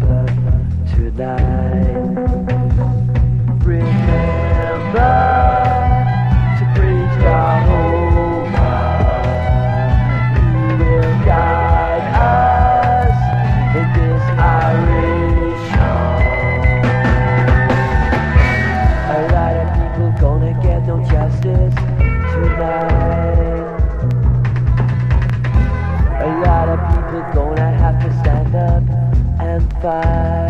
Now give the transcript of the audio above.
together tonight. Remember to preach Jehovah. He will guide us in this Irish song. A lot of people gonna get no justice tonight. A lot of people gonna have to stand up and fight.